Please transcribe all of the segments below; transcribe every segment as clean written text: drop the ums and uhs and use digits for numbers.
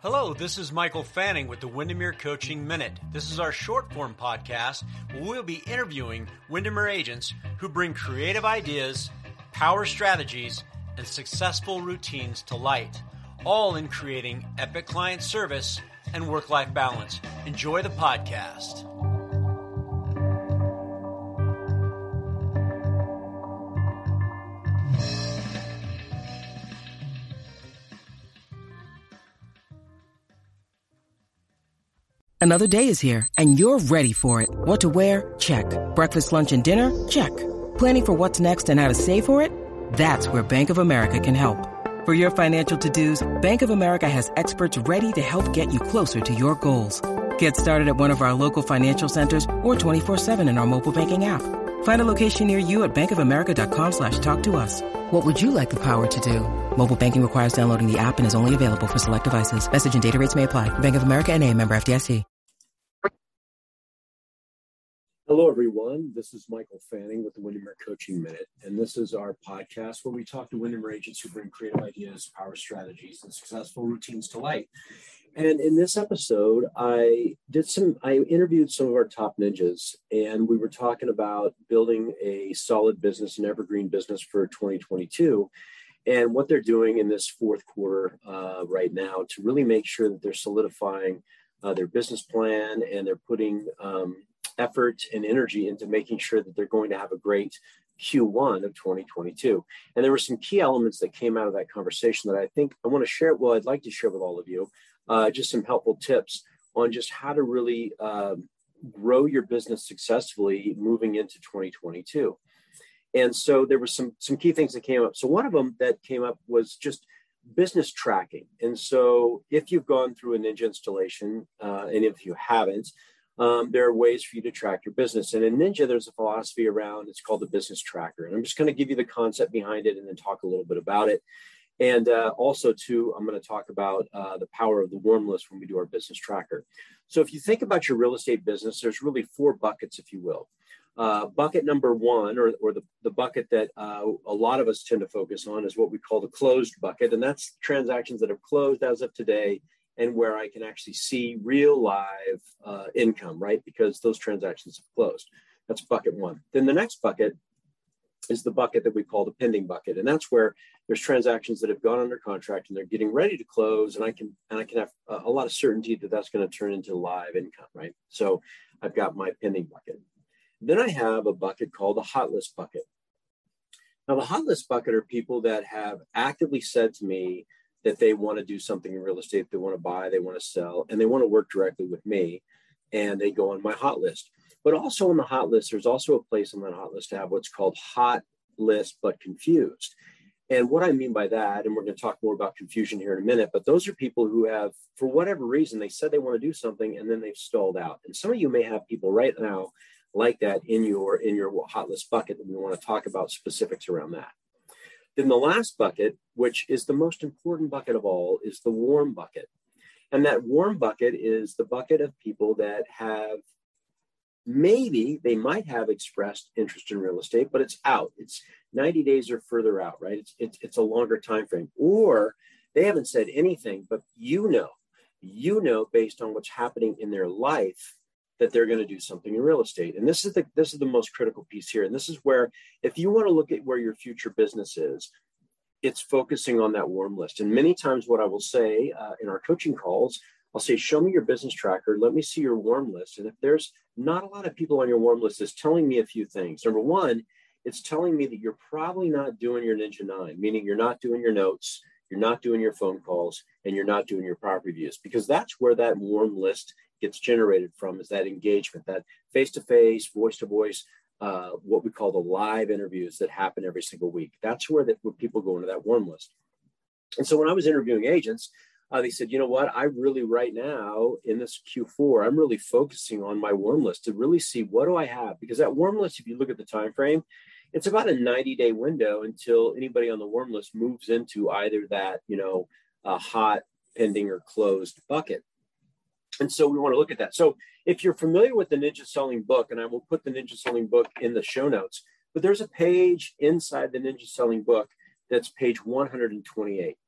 Hello, this is Michael Fanning with the Windermere Coaching Minute. This is our short form podcast where we'll be interviewing Windermere agents who bring creative ideas, power strategies, and successful routines to light, all in creating epic client service and work-life balance. Enjoy the podcast. Another day is here, and you're ready for it. What to wear? Check. Breakfast, lunch, and dinner? Check. Planning for what's next and how to save for it? That's where Bank of America can help. For your financial to-dos, Bank of America has experts ready to help get you closer to your goals. Get started at one of our local financial centers or 24/7 in our mobile banking app. Find a location near you at bankofamerica.com/talktous. What would you like the power to do? Mobile banking requires downloading the app and is only available for select devices. Message and data rates may apply. Bank of America N.A., member FDIC. Hello, everyone. This is Michael Fanning with the Windermere Coaching Minute, and this is our podcast where we talk to Windermere agents who bring creative ideas, power strategies, and successful routines to light. And in this episode, I interviewed some of our top ninjas, and we were talking about building a solid business, an evergreen business for 2022, and what they're doing in this fourth quarter right now to really make sure that they're solidifying their business plan, and they're putting effort and energy into making sure that they're going to have a great Q1 of 2022. And there were some key elements that came out of that conversation that I think I want to share. Well, I'd like to share with all of you just some helpful tips on just how to really grow your business successfully moving into 2022. And so there were some key things that came up. So one of them that came up was just business tracking. And so if you've gone through a Ninja installation, and if you haven't, there are ways for you to track your business. And in Ninja, there's a philosophy around, it's called the business tracker. And I'm just going to give you the concept behind it and then talk a little bit about it. And also, too, I'm going to talk about the power of the warm list when we do our business tracker. So if you think about your real estate business, there's really four buckets, if you will. Bucket number one, or the bucket that a lot of us tend to focus on, is what we call the closed bucket. And that's transactions that have closed as of today, and where I can actually see real live income, right? Because those transactions have closed. That's bucket one. Then the next bucket is the bucket that we call the pending bucket. And that's where there's transactions that have gone under contract and they're getting ready to close. And I can have a lot of certainty that that's going to turn into live income, right? So I've got my pending bucket. Then I have a bucket called the hot list bucket. Now, the hot list bucket are people that have actively said to me that they want to do something in real estate, they want to buy, they want to sell, and they want to work directly with me, and they go on my hot list. But also on the hot list, there's also a place on that hot list to have what's called hot list but confused. And what I mean by that, and we're going to talk more about confusion here in a minute, but those are people who have, for whatever reason, they said they want to do something and then they've stalled out. And some of you may have people right now like that in your hot list bucket, and we want to talk about specifics around that. Then the last bucket, which is the most important bucket of all, is the warm bucket. And that warm bucket is the bucket of people that have, maybe they might have expressed interest in real estate, but it's out. It's 90 days or further out, right? It's a longer time frame. Or they haven't said anything, but you know based on what's happening in their life that they're going to do something in real estate. And this is the most critical piece here. And this is where, if you want to look at where your future business is, it's focusing on that warm list. And many times what I will say in our coaching calls, I'll say, show me your business tracker. Let me see your warm list. And if there's not a lot of people on your warm list, it's telling me a few things. Number one, it's telling me that you're probably not doing your Ninja 9, meaning you're not doing your notes, you're not doing your phone calls, and you're not doing your property reviews, because that's where that warm list gets generated from, is that engagement, that face-to-face, voice-to-voice, what we call the live interviews that happen every single week. That's where people go into that warm list. And so when I was interviewing agents, they said, you know what, I really right now in this Q4, I'm really focusing on my warm list to really see what do I have, because that warm list, if you look at the time frame, it's about a 90-day window until anybody on the warm list moves into either that, hot, pending, or closed bucket. And so we want to look at that. So if you're familiar with the Ninja Selling Book, and I will put the Ninja Selling Book in the show notes, but there's a page inside the Ninja Selling Book that's page 128.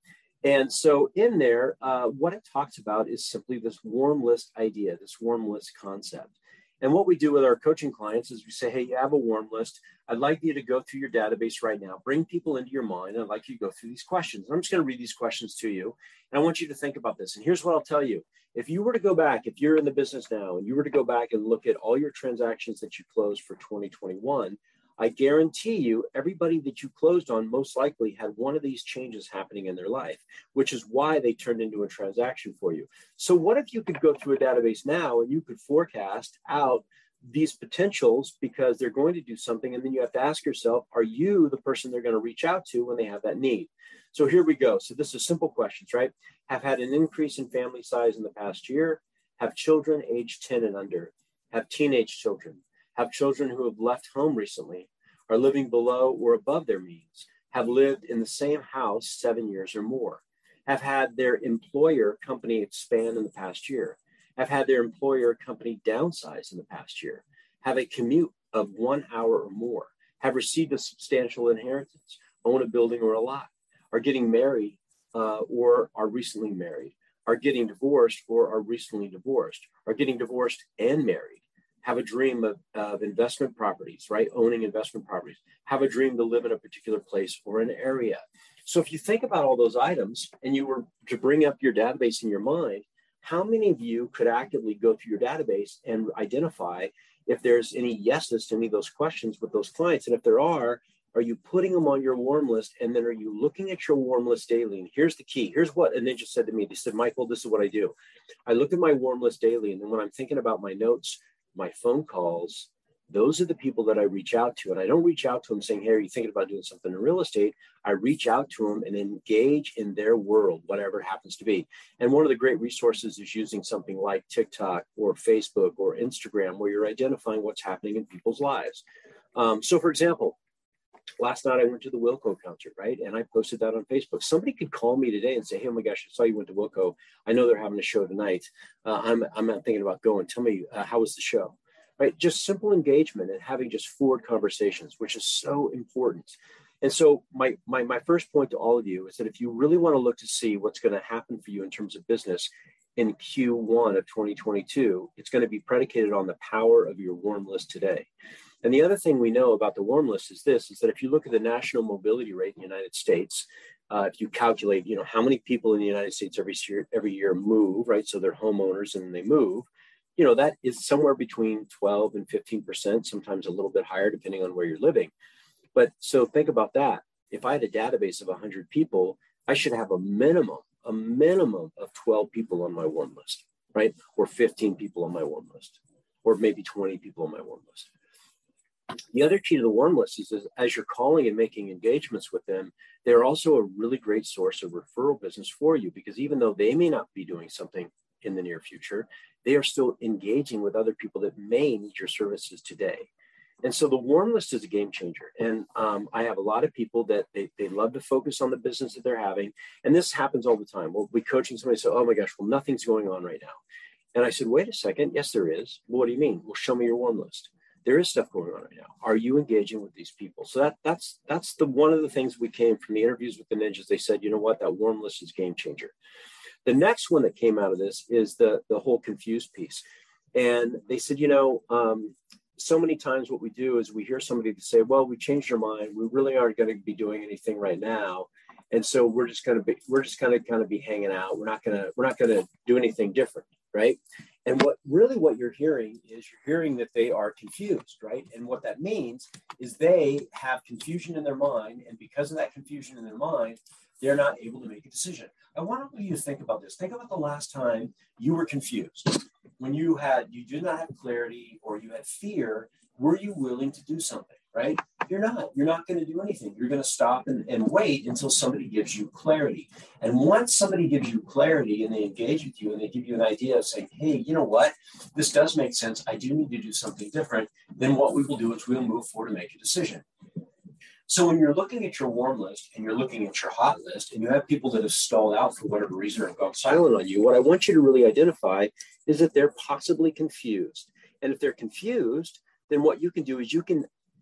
And so in there, what it talks about is simply this warm list idea, this warm list concept. And what we do with our coaching clients is we say, hey, you have a warm list. I'd like you to go through your database right now. Bring people into your mind. I'd like you to go through these questions. I'm just going to read these questions to you. And I want you to think about this. And here's what I'll tell you. If you were to go back, if you're in the business now, and you were to go back and look at all your transactions that you closed for 2021, I guarantee you everybody that you closed on most likely had one of these changes happening in their life, which is why they turned into a transaction for you. So what if you could go through a database now and you could forecast out these potentials because they're going to do something, and then you have to ask yourself, are you the person they're going to reach out to when they have that need? So here we go. So this is simple questions, right? Have had an increase in family size in the past year, have children aged 10 and under, have teenage children, have children who have left home recently, are living below or above their means, have lived in the same house 7 years or more, have had their employer company expand in the past year, have had their employer company downsize in the past year, have a commute of 1 hour or more, have received a substantial inheritance, own a building or a lot, are getting married or are recently married, are getting divorced or are recently divorced, are getting divorced and married, have a dream of investment properties, right? Owning investment properties, have a dream to live in a particular place or an area. So if you think about all those items and you were to bring up your database in your mind, how many of you could actively go through your database and identify if there's any yeses to any of those questions with those clients? And if there are you putting them on your warm list? And then are you looking at your warm list daily? And here's the key. Here's what a ninja said to me. They said, Michael, this is what I do. I look at my warm list daily. And then when I'm thinking about my notes, my phone calls, those are the people that I reach out to. And I don't reach out to them saying, hey, are you thinking about doing something in real estate? I reach out to them and engage in their world, whatever it happens to be. And one of the great resources is using something like TikTok or Facebook or Instagram, where you're identifying what's happening in people's lives. So for example, last night I went to the Wilco concert, right? And I posted that on Facebook. Somebody could call me today and say, hey, oh my gosh, I saw you went to Wilco. I know they're having a show tonight. I'm not thinking about going. Tell me, how was the show? Right? Just simple engagement and having just forward conversations, which is so important. And so my first point to all of you is that if you really want to look to see what's going to happen for you in terms of business in Q1 of 2022, it's going to be predicated on the power of your warm list today. And the other thing we know about the warm list is that if you look at the national mobility rate in the United States, if you calculate, how many people in the United States every year move, right? So they're homeowners and they move, that is somewhere between 12 and 15%, sometimes a little bit higher, depending on where you're living. But so think about that. If I had a database of 100 people, I should have a minimum of 12 people on my warm list, right? Or 15 people on my warm list, or maybe 20 people on my warm list. The other key to the warm list is as you're calling and making engagements with them, they're also a really great source of referral business for you, because even though they may not be doing something in the near future, they are still engaging with other people that may need your services today. And so the warm list is a game changer. And I have a lot of people that they love to focus on the business that they're having. And this happens all the time. We'll be coaching somebody, say, oh my gosh, well, nothing's going on right now. And I said, wait a second. Yes, there is. Well, what do you mean? Well, show me your warm list. There is stuff going on right now. Are you engaging with these people? So that's the one of the things we came from the interviews with the ninjas. They said, you know what, that warm list is game changer. The next one that came out of this is the whole confused piece. And they said, so many times what we do is we hear somebody say, well, we changed our mind. We really aren't going to be doing anything right now. And so we're just going to kind of be hanging out. We're not going to do anything different. Right. And what you're hearing is that they are confused. Right. And what that means is they have confusion in their mind. And because of that confusion in their mind, they're not able to make a decision. I want you to think about this. Think about the last time you were confused. When you did not have clarity or you had fear, were you willing to do something? Right? You're not going to do anything. You're going to stop and wait until somebody gives you clarity. And once somebody gives you clarity and they engage with you and they give you an idea of saying, hey, you know what? This does make sense. I do need to do something different. Then what we will do is we'll move forward and make a decision. So when you're looking at your warm list and you're looking at your hot list and you have people that have stalled out for whatever reason or have gone silent on you, what I want you to really identify is that they're possibly confused. And if they're confused, then what you can do is you can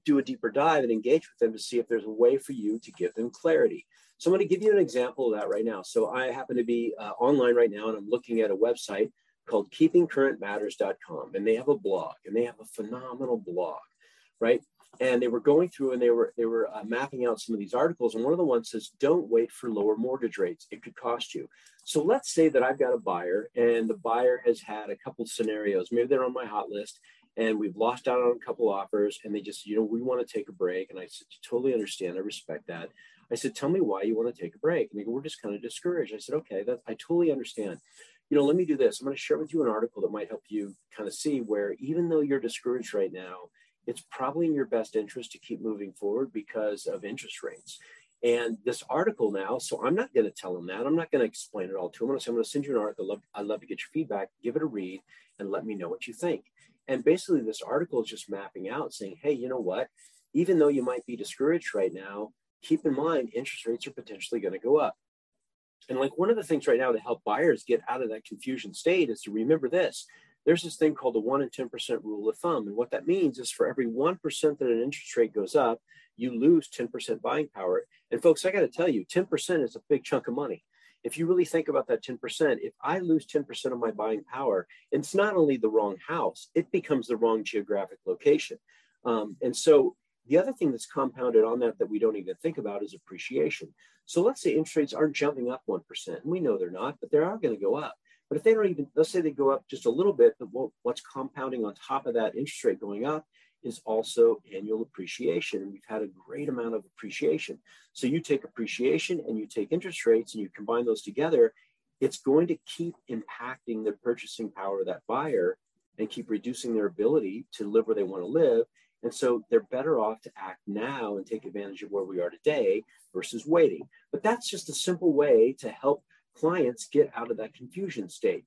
do a deeper dive and engage with them to see if there's a way for you to give them clarity. So I'm going to give you an example of that right now. So I happen to be online right now, and I'm looking at a website called keepingcurrentmatters.com, and they have a blog, and they have a phenomenal blog, right? And they were going through and they were mapping out some of these articles. And one of the ones says, don't wait for lower mortgage rates. It could cost you. So let's say that I've got a buyer, and the buyer has had a couple of scenarios. Maybe they're on my hot list and we've lost out on a couple offers, and they just, we want to take a break. And I said, totally understand. I respect that. I said, tell me why you want to take a break. And they go, we're just kind of discouraged. I said, okay, I totally understand. Let me do this. I'm going to share with you an article that might help you kind of see where, even though you're discouraged right now, it's probably in your best interest to keep moving forward because of interest rates. And this article now, so I'm not going to tell them that. I'm not going to explain it all to them. I'm going to send you an article. I'd love to get your feedback, give it a read, and let me know what you think. And basically, this article is just mapping out saying, hey, you know what? Even though you might be discouraged right now, keep in mind, interest rates are potentially going to go up. And like one of the things right now to help buyers get out of that confusion state is to remember this. There's this thing called the 1 in 10% rule of thumb. And what that means is for every 1% that an interest rate goes up, you lose 10% buying power. And folks, I got to tell you, 10% is a big chunk of money. If you really think about that 10%, if I lose 10% of my buying power, it's not only the wrong house, it becomes the wrong geographic location. And so the other thing that's compounded on that we don't even think about is appreciation. So let's say interest rates aren't jumping up 1%. And we know they're not, but they are going to go up. But if they don't even, let's say they go up just a little bit, but what's compounding on top of that interest rate going up is also annual appreciation. And we've had a great amount of appreciation. So you take appreciation and you take interest rates and you combine those together, it's going to keep impacting the purchasing power of that buyer and keep reducing their ability to live where they want to live. And so they're better off to act now and take advantage of where we are today versus waiting. But that's just a simple way to help clients get out of that confusion state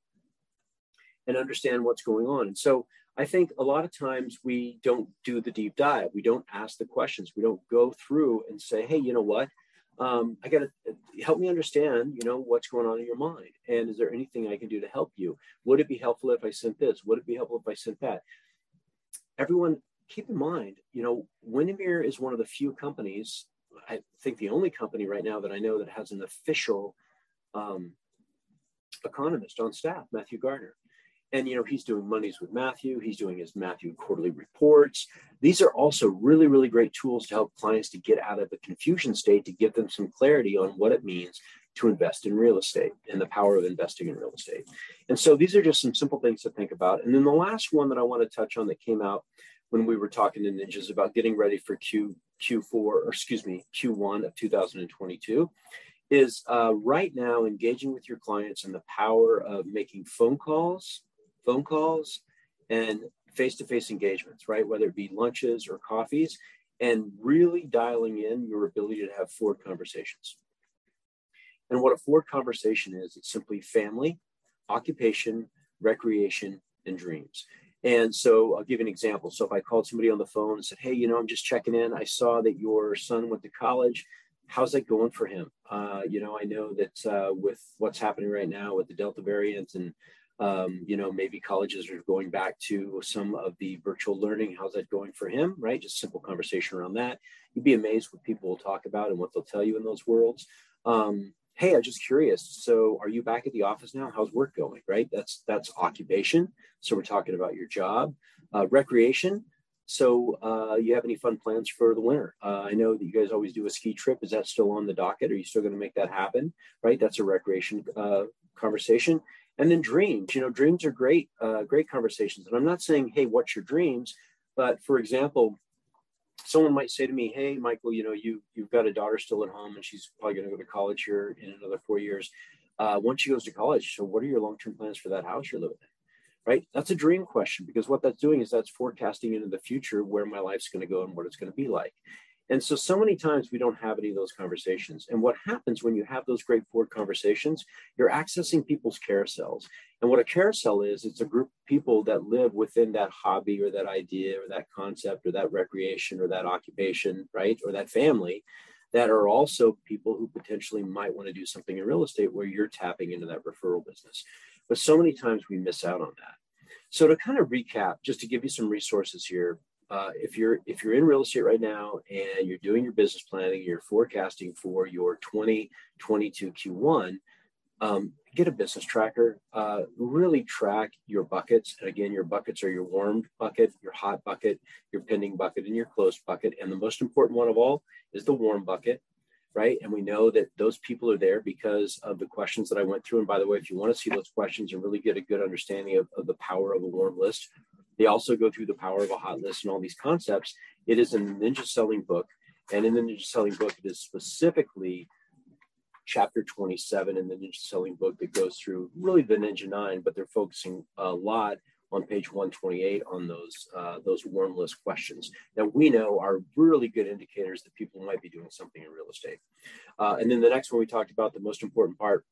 and understand what's going on. And so I think a lot of times we don't do the deep dive. We don't ask the questions. We don't go through and say, hey, you know what? I got to help me understand, what's going on in your mind. And is there anything I can do to help you? Would it be helpful if I sent this? Would it be helpful if I sent that? Everyone, keep in mind, Windermere is one of the few companies, I think the only company right now that I know that has an official economist on staff, Matthew Gardner. And, he's doing Mondays with Matthew. He's doing his Matthew quarterly reports. These are also really, really great tools to help clients to get out of the confusion state, to give them some clarity on what it means to invest in real estate and the power of investing in real estate. And so these are just some simple things to think about. And then the last one that I want to touch on that came out when we were talking to Ninjas about getting ready for Q1 of 2022 is right now engaging with your clients and the power of making phone calls and face-to-face engagements, right? Whether it be lunches or coffees, and really dialing in your ability to have forward conversations. And what a forward conversation is, it's simply family, occupation, recreation, and dreams. And so I'll give you an example. So if I called somebody on the phone and said, hey, I'm just checking in. I saw that your son went to college. How's that going for him? I know that with what's happening right now with the Delta variant and, maybe colleges are going back to some of the virtual learning. How's that going for him, right? Just simple conversation around that. You'd be amazed what people will talk about and what they'll tell you in those worlds. Hey, I'm just curious. So are you back at the office now? How's work going, right? That's occupation. So we're talking about your job. Recreation. So you have any fun plans for the winter? I know that you guys always do a ski trip. Is that still on the docket? Are you still going to make that happen, right? That's a recreation conversation. And then dreams. Dreams are great conversations. And I'm not saying, hey, what's your dreams? But for example, someone might say to me, hey, Michael, you've got a daughter still at home and she's probably going to go to college here in another 4 years. Once she goes to college, so what are your long-term plans for that house you're living in? Right? That's a dream question, because what that's doing is that's forecasting into the future where my life's going to go and what it's going to be like. And so many times we don't have any of those conversations. And what happens when you have those great forward conversations, you're accessing people's carousels. And what a carousel is, it's a group of people that live within that hobby or that idea or that concept or that recreation or that occupation, right? Or that family, that are also people who potentially might want to do something in real estate where you're tapping into that referral business. But so many times we miss out on that. So to kind of recap, just to give you some resources here, if you're in real estate right now and you're doing your business planning, you're forecasting for your 2022 Q1, get a business tracker. Really track your buckets. And again, your buckets are your warm bucket, your hot bucket, your pending bucket, and your closed bucket. And the most important one of all is the warm bucket, right? And we know that those people are there because of the questions that I went through. And by the way, if you want to see those questions and really get a good understanding of the power of a warm list, they also go through the power of a hot list and all these concepts. It is in the Ninja Selling book. And in the Ninja Selling book, it is specifically chapter 27 in the Ninja Selling book that goes through really the Ninja 9, but they're focusing a lot on page 128 on those warm list questions that we know are really good indicators that people might be doing something in real estate. And then the next one we talked about, the most important part,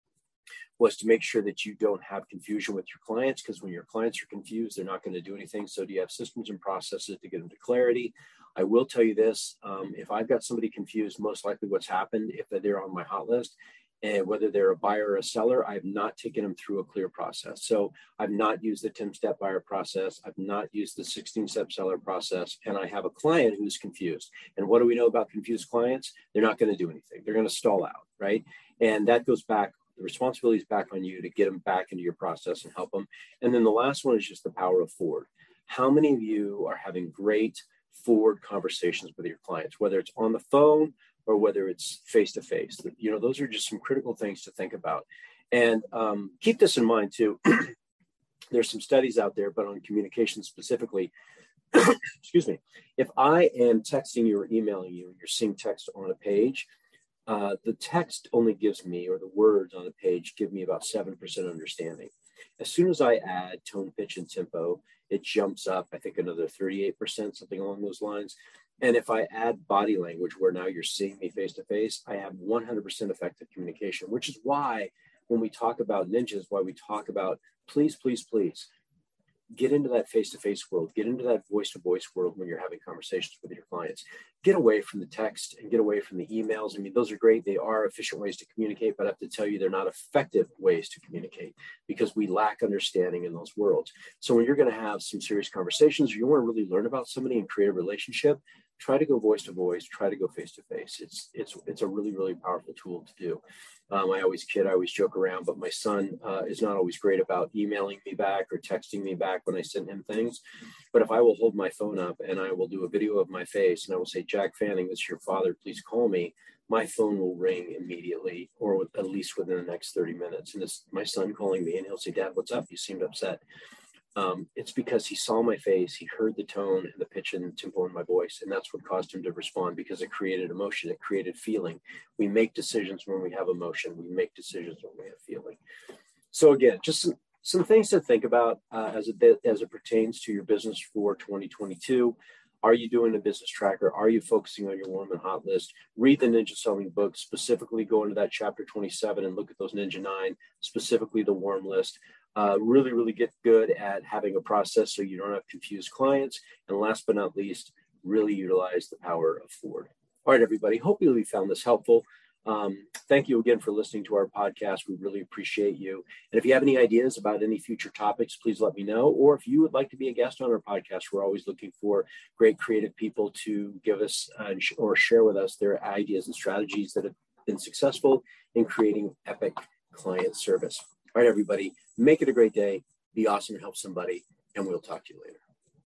was to make sure that you don't have confusion with your clients, because when your clients are confused, they're not going to do anything. So do you have systems and processes to get them to clarity? I will tell you this, if I've got somebody confused, most likely what's happened, if they're on my hot list, and whether they're a buyer or a seller, I've not taken them through a clear process. So I've not used the 10-step buyer process. I've not used the 16-step seller process. And I have a client who's confused. And what do we know about confused clients? They're not going to do anything. They're going to stall out, right? And that goes back, the responsibility is back on you to get them back into your process and help them. And then the last one is just the power of forward. How many of you are having great forward conversations with your clients, whether it's on the phone or whether it's face-to-face? You know, those are just some critical things to think about. And keep this in mind too. There's some studies out there, but on communication specifically, excuse me, if I am texting you or emailing you and you're seeing text on a page, the text only gives me, or the words on a page give me about 7% understanding. As soon as I add tone, pitch, and tempo, it jumps up, I think, another 38%, something along those lines. And if I add body language, where now you're seeing me face to face, I have 100% effective communication, which is why when we talk about ninjas, why we talk about please, please, please get into that face-to-face world, get into that voice-to-voice world when you're having conversations with your clients. Get away from the text and get away from the emails. I mean, those are great. They are efficient ways to communicate, but I have to tell you, they're not effective ways to communicate because we lack understanding in those worlds. So when you're going to have some serious conversations, or you want to really learn about somebody and create a relationship, try to go voice-to-voice, try to go face-to-face. It's a really, really powerful tool to do. I always joke around, but my son is not always great about emailing me back or texting me back when I send him things. But if I will hold my phone up and I will do a video of my face and I will say, Jack Fanning, this is your father, please call me, my phone will ring immediately, or at least within the next 30 minutes. And it's my son calling me and he'll say, Dad, what's up? You seemed upset. It's because he saw my face, he heard the tone and the pitch and tempo in my voice, and that's what caused him to respond, because it created emotion, it created feeling. We make decisions when we have emotion, we make decisions when we have feeling. So again, just some things to think about as it pertains to your business for 2022. Are you doing a business tracker? Are you focusing on your warm and hot list? Read the Ninja Selling book, specifically go into that chapter 27 and look at those Ninja 9, specifically the warm list. Really, really get good at having a process so you don't have confused clients. And last but not least, really utilize the power of forward. All right, everybody. Hopefully you found this helpful. Thank you again for listening to our podcast. We really appreciate you. And if you have any ideas about any future topics, please let me know. Or if you would like to be a guest on our podcast, we're always looking for great creative people to give us or share with us their ideas and strategies that have been successful in creating epic client service. All right, everybody, make it a great day. Be awesome and help somebody. And we'll talk to you later.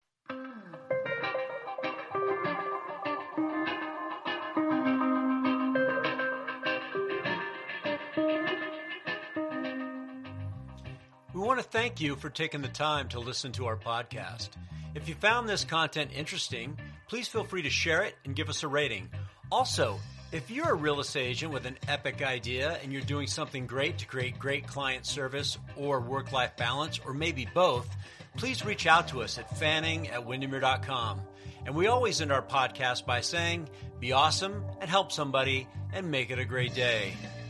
We want to thank you for taking the time to listen to our podcast. If you found this content interesting, please feel free to share it and give us a rating. Also, if you're a real estate agent with an epic idea and you're doing something great to create great client service or work-life balance, or maybe both, please reach out to us at fanning@windermere.com. And we always end our podcast by saying, be awesome and help somebody and make it a great day.